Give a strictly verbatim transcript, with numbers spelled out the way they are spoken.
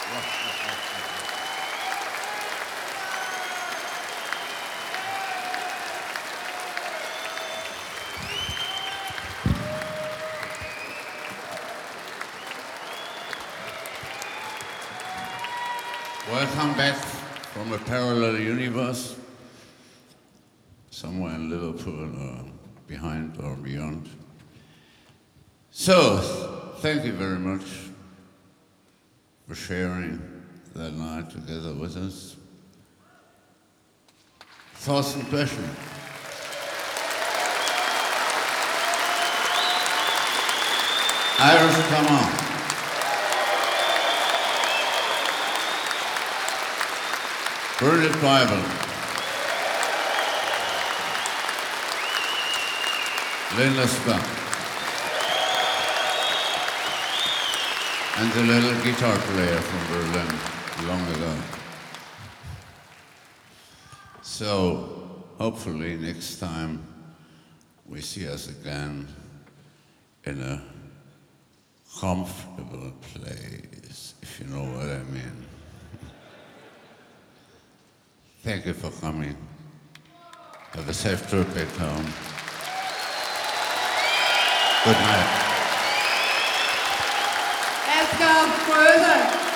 Welcome back from a parallel universe, somewhere in Liverpool or behind or beyond. So, thank you very much for sharing that night together with us. Thoughts and questions? Iris, come on. Brilliant Bible. Linda Scott. And the little guitar player from Berlin long ago. So, hopefully next time we see us again in a comfortable place, if you know what I mean. Thank you for coming. Have a safe trip back home. Good night. Let's go further.